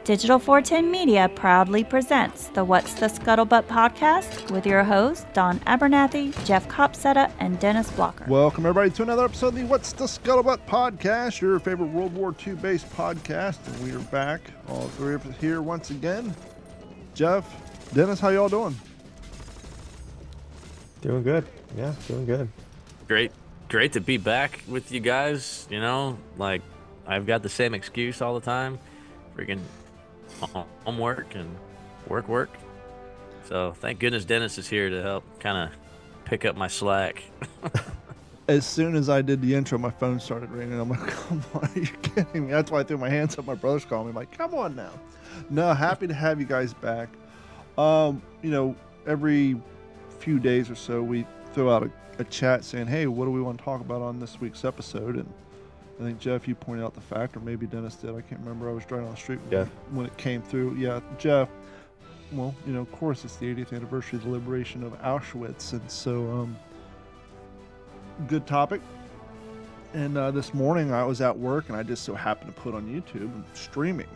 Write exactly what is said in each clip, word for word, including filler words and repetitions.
Digital four ten Media proudly presents the What's the Scuttlebutt podcast with your hosts, Don Abernathy, Jeff Copsetta, and Dennis Blocker. Welcome, everybody, to another episode of the What's the Scuttlebutt podcast, your favorite World War Two based podcast. And we are back, all three of us here once again. Jeff, Dennis, how y'all doing? Doing good. Yeah, doing good. Great. Great to be back with you guys. You know, like, I've got the same excuse all the time. Freaking homework and work, work. So thank goodness Dennis is here to help kind of pick up my slack. As soon as I did the intro, my phone started ringing. I'm like, come on, are you kidding me? That's why I threw my hands up. My brother's calling me. I'm like, come on now. No, happy to have you guys back. Um, you know, every few days or so, we throw out a, a chat saying, hey, what do we want to talk about on this week's episode? And I think, Jeff, you pointed out the fact, or maybe Dennis did. I can't remember. I was driving on the street when, when it came through. Yeah, Jeff. Well, you know, of course, it's the eightieth anniversary of the liberation of Auschwitz. And so, um, good topic. And uh, this morning I was at work, and I just so happened to put on YouTube and streaming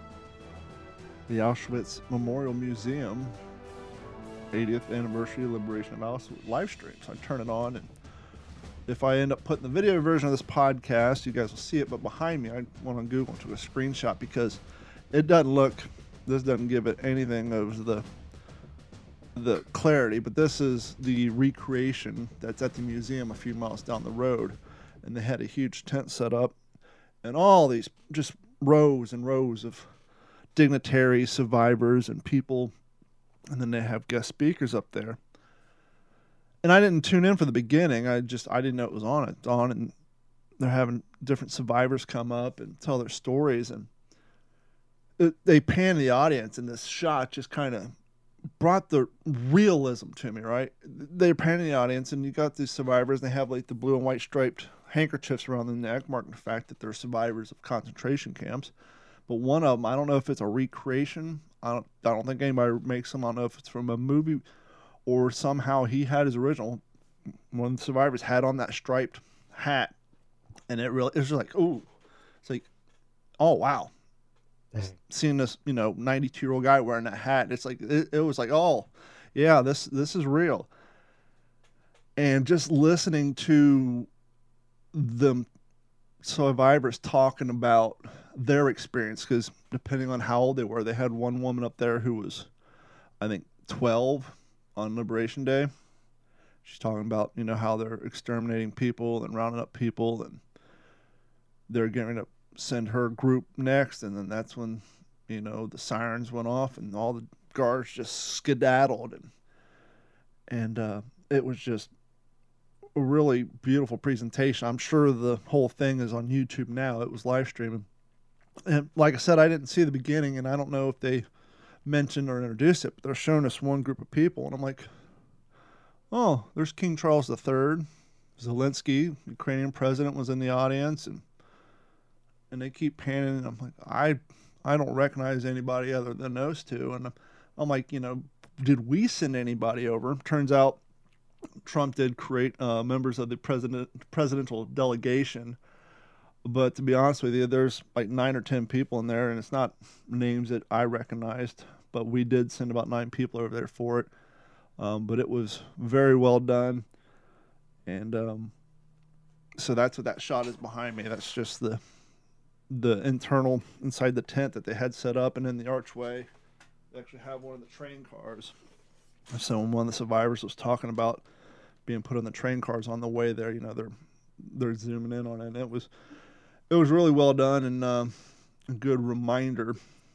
the Auschwitz Memorial Museum eightieth anniversary of liberation of Auschwitz live stream. So I turn it on, and if I end up putting the video version of this podcast, you guys will see it. But behind me, I went on Google and took a screenshot because it doesn't look, this doesn't give it anything of the the clarity. But this is the recreation that's at the museum a few miles down the road. And they had a huge tent set up, and all these just rows and rows of dignitaries, survivors, and people. And then they have guest speakers up there. And I didn't tune in for the beginning. I just, I didn't know it was on. It's on, and they're having different survivors come up and tell their stories. And it, they pan the audience, and this shot just kind of brought the realism to me, right? They're panning the audience, and you got these survivors, and they have like the blue and white striped handkerchiefs around the neck, marking the fact that they're survivors of concentration camps. But one of them, I don't know if it's a recreation. I don't, I don't think anybody makes them. I don't know if it's from a movie, or somehow he had his original. One of the survivors had on that striped hat, and it really, it was just like, ooh, it's like, oh wow, Dang. Seeing this, you know, ninety-two year old guy wearing that hat, it's like, it, it was like, oh, yeah, this this is real. And just listening to the survivors talking about their experience, because depending on how old they were, they had one woman up there who was, I think, twelve. On Liberation Day. She's talking about, you know, how they're exterminating people and rounding up people, and they're going to send her group next. And then that's when, you know, the sirens went off and all the guards just skedaddled. And, and uh, it was just a really beautiful presentation. I'm sure the whole thing is on YouTube now. It was live streaming. And like I said, I didn't see the beginning, and I don't know if they mention or introduce it, but they're showing us one group of people, and I'm like, oh, there's King Charles the Third, Zelensky, Ukrainian president, was in the audience, and and they keep panning, and I'm like, I I don't recognize anybody other than those two, and I'm like, you know, did we send anybody over? Turns out Trump did create uh, members of the president presidential delegation. But to be honest with you, there's like nine or ten people in there, and it's not names that I recognized. But we did send about nine people over there for it. Um, but it was very well done. And um, so that's what that shot is behind me. That's just the the internal inside the tent that they had set up. And in the archway, they actually have one of the train cars. So when one of the survivors was talking about being put on the train cars on the way there, you know, they're they're zooming in on it. And it was... It was really well done, and uh, a good reminder,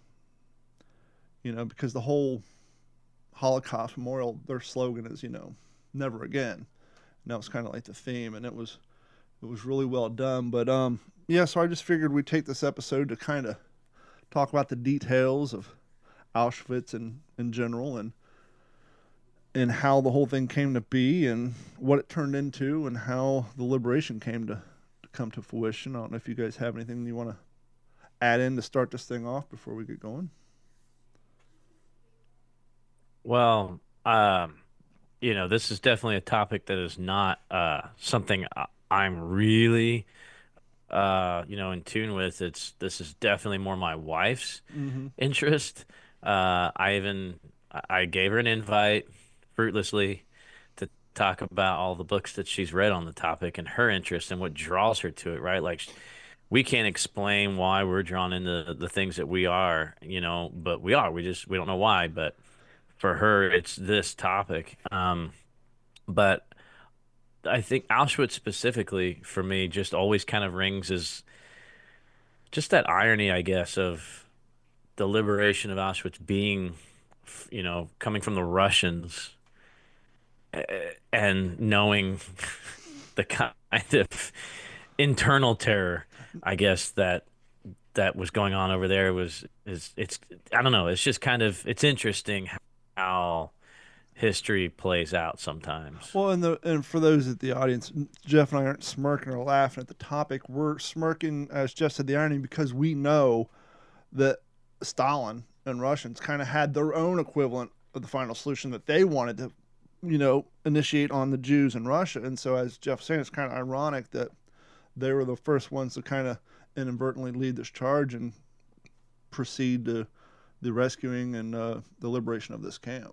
you know, because the whole Holocaust Memorial, their slogan is, you know, never again. And that was kind of like the theme, and it was it was really well done. But, um, yeah, so I just figured we'd take this episode to kind of talk about the details of Auschwitz in, in general, and and how the whole thing came to be, and what it turned into, and how the liberation came to come to fruition. I don't know if you guys have anything you want to add in to start this thing off before we get going. Well, um, you know, this is definitely a topic that is not uh, something I'm really uh, you know, in tune with. It's this is definitely more my wife's Mm-hmm. interest. Uh, I even I I gave her an invite fruitlessly to talk about all the books that she's read on the topic and her interest and what draws her to it, right? Like sh- we can't explain why we're drawn into the things that we are, you know, but we are. We just we don't know why, but for her it's this topic. Um, but I think Auschwitz specifically for me just always kind of rings as just that irony, I guess, of the liberation of Auschwitz being, f- you know, coming from the Russians, uh, and knowing the kind of internal terror, I guess, that that was going on over there was is it's I don't know, it's just kind of it's interesting how history plays out sometimes. Well, and the and for those at the audience, Jeff and I aren't smirking or laughing at the topic. We're smirking, as Jeff said, the irony, because we know that Stalin and Russians kind of had their own equivalent of the final solution that they wanted to, you know, initiate on the Jews in Russia. And so, as Jeff was saying, it's kind of ironic that they were the first ones to kind of inadvertently lead this charge and proceed to the rescuing and uh, the liberation of this camp.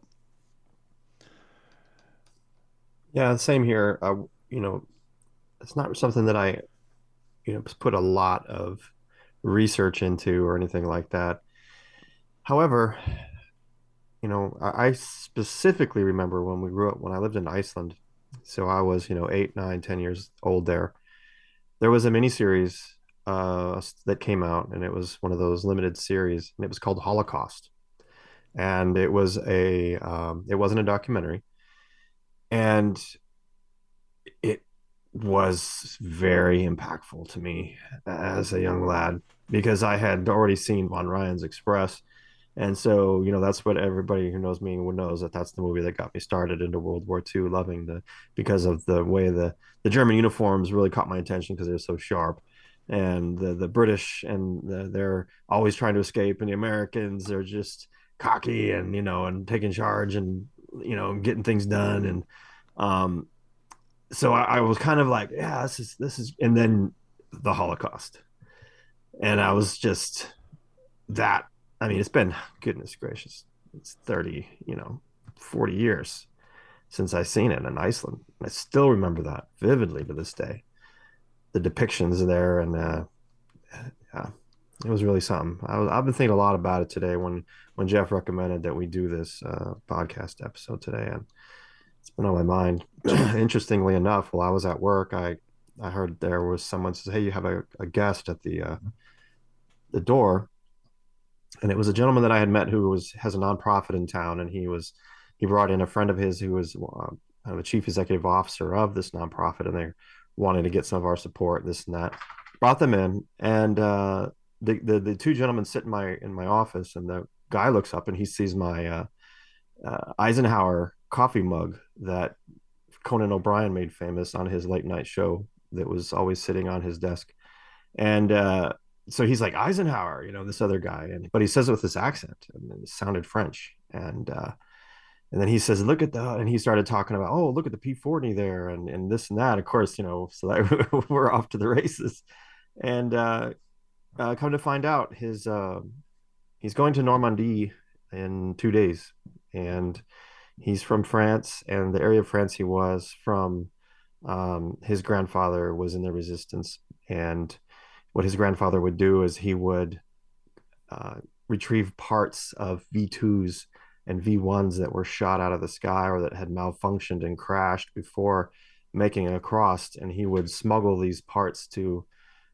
Yeah, same here. Uh, you know, it's not something that I, you know, put a lot of research into or anything like that. However, you know, I, I specifically remember when we grew up, when I lived in Iceland. So I was, you know, eight, nine, ten years old there. There was a miniseries uh, that came out, and it was one of those limited series, and it was called Holocaust. And it was a, um, it wasn't a documentary, and it was very impactful to me as a young lad because I had already seen Von Ryan's Express. And so, you know, that's what everybody who knows me would knows that that's the movie that got me started into World War Two, loving the because of the way the the German uniforms really caught my attention because they're so sharp, and the the British and the, they're always trying to escape, and the Americans are just cocky and you know and taking charge and you know getting things done and um so I, I was kind of like, yeah, this is this is, and then the Holocaust, and I was just that. I mean, it's been goodness gracious, it's thirty, you know, forty years since I seen it in Iceland. I still remember that vividly to this day. The depictions there, and uh, yeah, it was really something. I was, I've been thinking a lot about it today when when Jeff recommended that we do this uh, podcast episode today, and it's been on my mind. Interestingly enough, while I was at work, I I heard there was someone says, "Hey, you have a, a guest at the uh, the door," and it was a gentleman that I had met who was has a nonprofit in town, and he was he brought in a friend of his who was uh, kind of a chief executive officer of this nonprofit, and they wanted to get some of our support, this and that. Brought them in, and uh, the, the the two gentlemen sit in my in my office, and the guy looks up and he sees my uh, uh, Eisenhower coffee mug that Conan O'Brien made famous on his late night show that was always sitting on his desk. And uh, so he's like, Eisenhower, you know, this other guy. And but he says it with this accent and it sounded French. And uh, and then he says, look at the, and he started talking about, oh, look at the P forty there and, and this and that. Of course, you know, so that we're off to the races. And uh, uh, come to find out, his uh, he's going to Normandy in two days. And he's from France, and the area of France he was from, um, his grandfather was in the resistance. And what his grandfather would do is he would uh, retrieve parts of V twos and V ones that were shot out of the sky or that had malfunctioned and crashed before making it across. And he would smuggle these parts to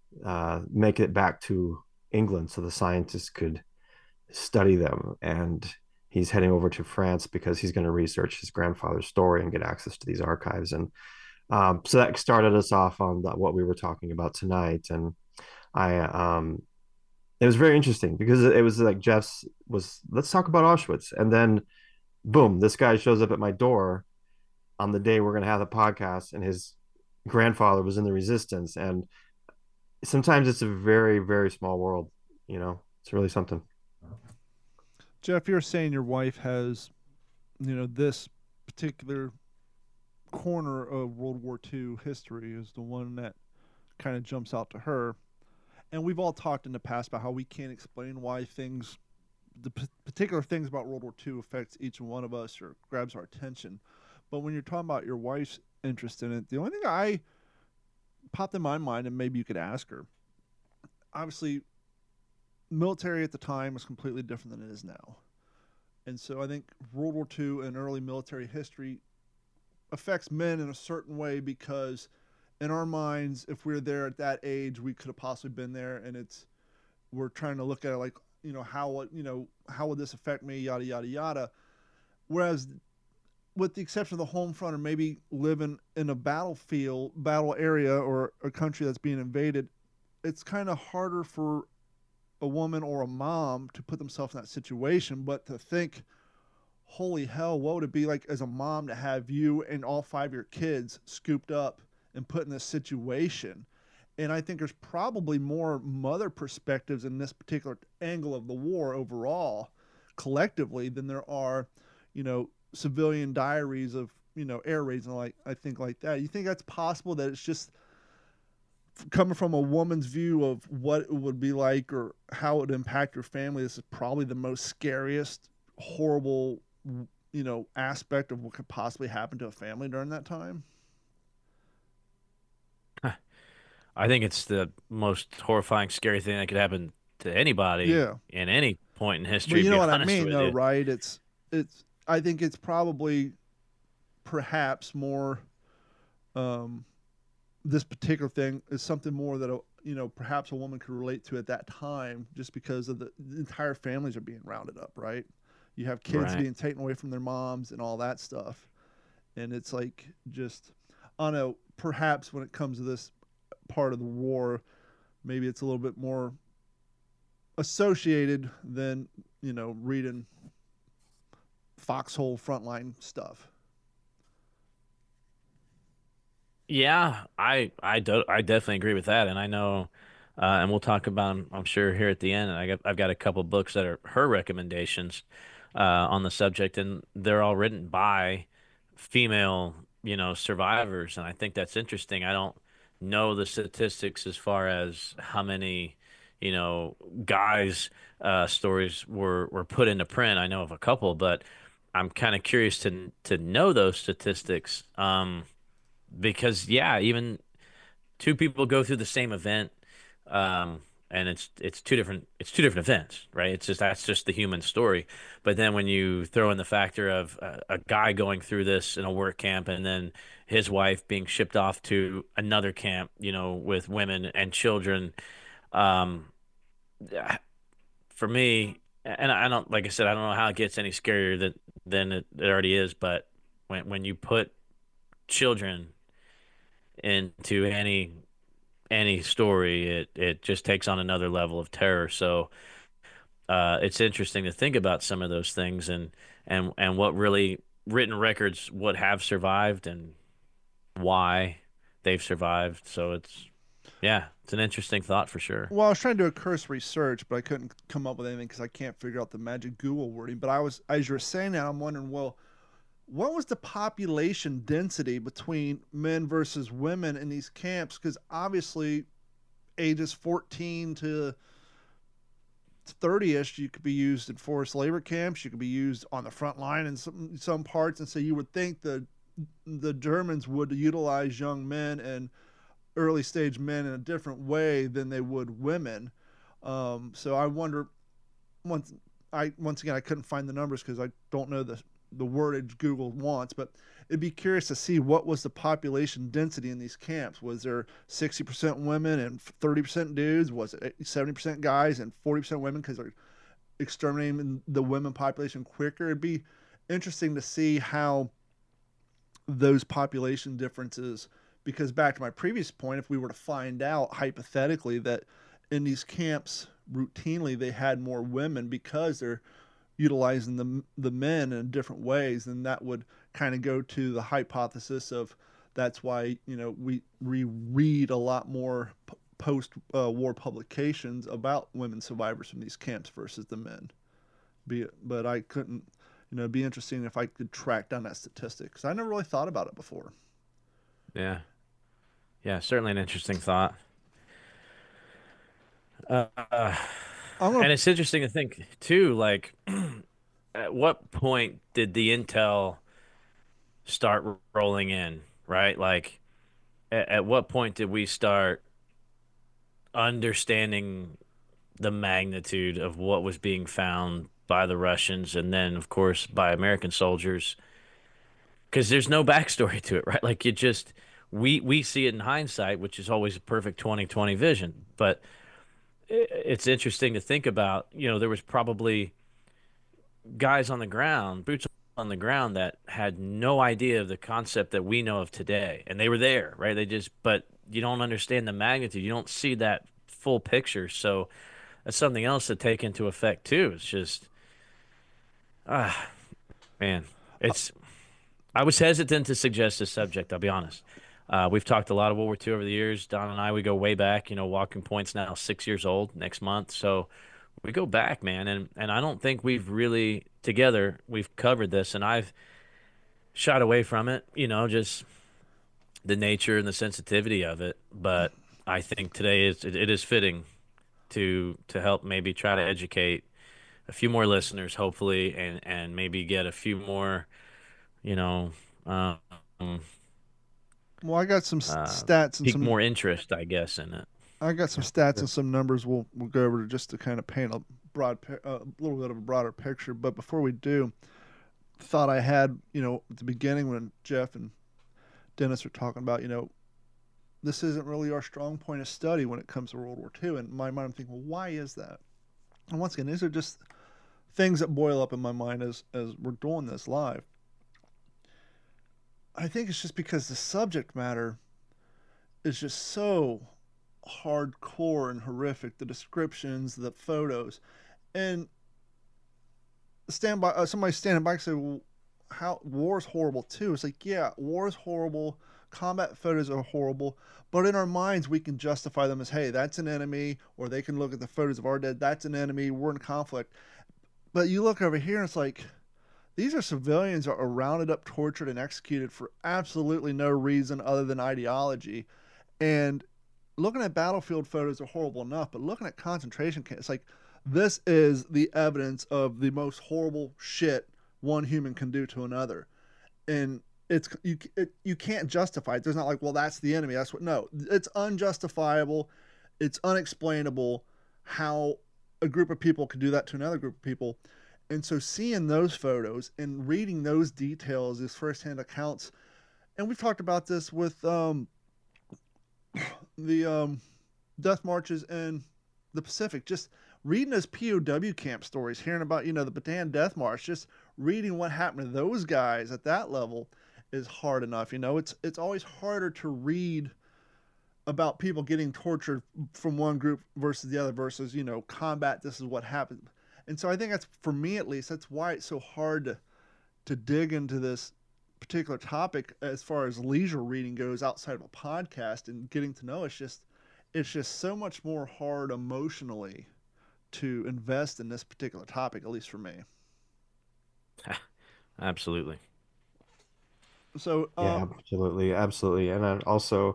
uh, make it back to England so the scientists could study them. And he's heading over to France because he's going to research his grandfather's story and get access to these archives. And um, so that started us off on the, what we were talking about tonight. And I, um, it was very interesting because it was like Jeff's was, let's talk about Auschwitz. And then boom, this guy shows up at my door on the day we're going to have the podcast, and his grandfather was in the resistance. And sometimes it's a very, very small world, you know, it's really something. Jeff, you're saying your wife has, you know, this particular corner of World War Two history is the one that kind of jumps out to her. And we've all talked in the past about how we can't explain why things, the p- particular things about World War Two affects each one of us or grabs our attention. But when you're talking about your wife's interest in it, the only thing I popped in my mind, and maybe you could ask her, obviously, military at the time was completely different than it is now. And so I think World War Two and early military history affects men in a certain way because in our minds, if we were there at that age, we could have possibly been there. And it's, we're trying to look at it like, you know, how, you know, how would this affect me? Yada, yada, yada. Whereas with the exception of the home front or maybe living in a battlefield, battle area or a country that's being invaded, it's kind of harder for a woman or a mom to put themselves in that situation, but to think, holy hell, what would it be like as a mom to have you and all five of your kids scooped up and put in this situation? And I think there's probably more mother perspectives in this particular angle of the war overall, collectively, than there are, you know, civilian diaries of, you know, air raids and like, I think like that. You think that's possible, that it's just coming from a woman's view of what it would be like or how it would impact your family? This is probably the most scariest, horrible, you know, aspect of what could possibly happen to a family during that time. I think it's the most horrifying, scary thing that could happen to anybody Yeah. in any point in history. But you to know be what I honest mean, with though, you. right? It's, it's, I think it's probably perhaps more, um, this particular thing is something more that, a, you know, perhaps a woman could relate to at that time just because of the, the entire families are being rounded up, right? You have kids Right. being taken away from their moms and all that stuff. And it's like, just, I don't know, perhaps when it comes to this part of the war, maybe it's a little bit more associated than, you know, reading foxhole frontline stuff. Yeah, I I do I definitely agree with that, and I know, uh, and we'll talk about 'em, I'm sure here at the end. I got I've got a couple books that are her recommendations uh, on the subject, and they're all written by female, you know, survivors, and I think that's interesting. I don't know the statistics as far as how many, you know, guys' uh, stories were were put into print. I know of a couple, but I'm kind of curious to to know those statistics. Um, because yeah, even two people go through the same event, um, and it's it's two different it's two different events, right? It's just that's just the human story. But then when you throw in the factor of a, a guy going through this in a work camp, and then his wife being shipped off to another camp, you know, with women and children, um, for me, and I don't like I said, I don't know how it gets any scarier than than it, it already is. But when when you put children into any any story, it it just takes on another level of terror. So uh, it's interesting to think about some of those things and and and what really written records would have survived and why they've survived. So it's yeah, it's an interesting thought for sure. Well, I was trying to do a cursory search, but I couldn't come up with anything because I can't figure out the magic Google wording. But I was, as you were saying that, I'm wondering, well, what was the population density between men versus women in these camps? Because obviously, ages fourteen to thirty-ish, you could be used in forced labor camps. You could be used on the front line in some some parts, and so you would think the the Germans would utilize young men and early stage men in a different way than they would women. Um, so I wonder. Once I once again I couldn't find the numbers because I don't know the the wordage Google wants, but it'd be curious to see what was the population density in these camps. Was there sixty percent women and thirty percent dudes? Was it seventy percent guys and forty percent women because they're exterminating the women population quicker? It'd be interesting to see how those population differences, because back to my previous point, if we were to find out hypothetically that in these camps routinely they had more women because they're utilizing the the men in different ways, then that would kind of go to the hypothesis of that's why, you know, we we read a lot more p- post uh, war publications about women survivors from these camps versus the men. Be but I couldn't, you know, it'd be interesting if I could track down that statistic because I never really thought about it before. Yeah, yeah, certainly an interesting thought. Uh, I'm and gonna. it's interesting to think too, like at what point did the intel start rolling in, right? Like at, at what point did we start understanding the magnitude of what was being found by the Russians and then of course by American soldiers? Because there's no backstory to it, right? Like it just we we see it in hindsight, which is always a perfect twenty twenty vision. But i- it's interesting to think about, you know, there was probably guys on the ground, boots on the ground that had no idea of the concept that we know of today. And they were there, right? They just, but you don't understand the magnitude. You don't see that full picture. So that's something else to take into effect too. It's just, ah, man, it's, I was hesitant to suggest this subject, I'll be honest. Uh, we've talked a lot of World War Two over the years. Don and I, we go way back. You know, Walking Point's now six years old next month. So we go back, man. And, and I don't think we've really, together, we've covered this. And I've shied away from it, you know, just the nature and the sensitivity of it. But I think today is, it, it is fitting to, to help maybe try to educate a few more listeners, hopefully, and, and maybe get a few more, you know, um, Well, I got some s- uh, stats and pique some. more interest, I guess, in it. I got some stats and some numbers. We'll we'll go over to just to kind of paint a broad, pi- a little bit of a broader picture. But before we do, thought I had, you know, at the beginning when Jeff and Dennis were talking about, you know, this isn't really our strong point of study when it comes to World War Two. And in my mind, I'm thinking, well, why is that? And once again, these are just things that boil up in my mind as as we're doing this live. I think it's just because the subject matter is just so hardcore and horrific. The descriptions, the photos, and stand by uh, somebody standing by and say, "Well, how war's horrible too." It's like, yeah, war's horrible. Combat photos are horrible, but in our minds, we can justify them as, "Hey, that's an enemy," or they can look at the photos of our dead. That's an enemy. We're in conflict. But you look over here, and it's like these are civilians that are rounded up, tortured, and executed for absolutely no reason other than ideology. And looking at battlefield photos are horrible enough, but looking at concentration camps, it's like this is the evidence of the most horrible shit one human can do to another. And it's you it, you can't justify it. There's not like, well, that's the enemy. That's what. No, it's unjustifiable. It's unexplainable how a group of people could do that to another group of people. And so seeing those photos and reading those details, these firsthand accounts, and we've talked about this with um, the um, death marches in the Pacific. Just reading those P O W camp stories, hearing about, you know, the Bataan Death March, just reading what happened to those guys at that level is hard enough. You know, it's it's always harder to read about people getting tortured from one group versus the other versus, you know, combat. This is what happened. And so I think that's, for me at least, that's why it's so hard to to dig into this particular topic as far as leisure reading goes outside of a podcast and getting to know. It's just it's just so much more hard emotionally to invest in this particular topic, at least for me. Absolutely. So, uh, Yeah, absolutely, absolutely. And then also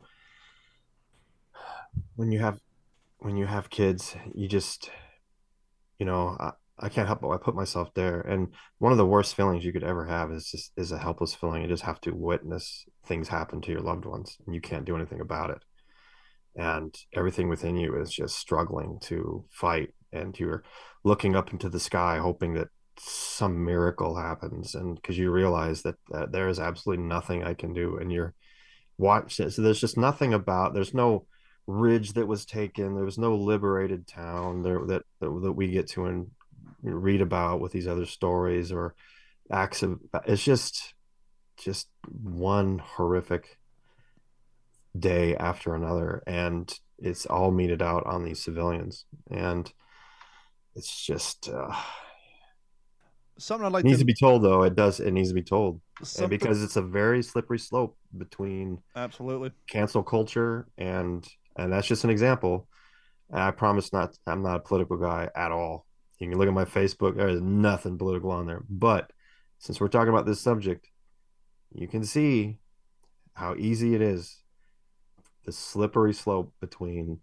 when you have when you have kids, you just, you know, I, I can't help but I put myself there. And one of the worst feelings you could ever have is just is a helpless feeling. You just have to witness things happen to your loved ones and you can't do anything about it. And everything within you is just struggling to fight. And you're looking up into the sky, hoping that some miracle happens. And because you realize that, that there is absolutely nothing I can do. And you're watch it. So there's just nothing about, there's no ridge that was taken. There was no liberated town there that, that, that we get to and read about with these other stories or acts of, it's just, just one horrific day after another. And it's all meted out on these civilians. And it's just, uh, something I'd like needs to to be told though. It does. It needs to be told. And something because it's a very slippery slope between absolutely. cancel culture and and that's just an example. And I promise not I'm not a political guy at all. You can look at my Facebook, there is nothing political on there. But since we're talking about this subject, you can see how easy it is, the slippery slope between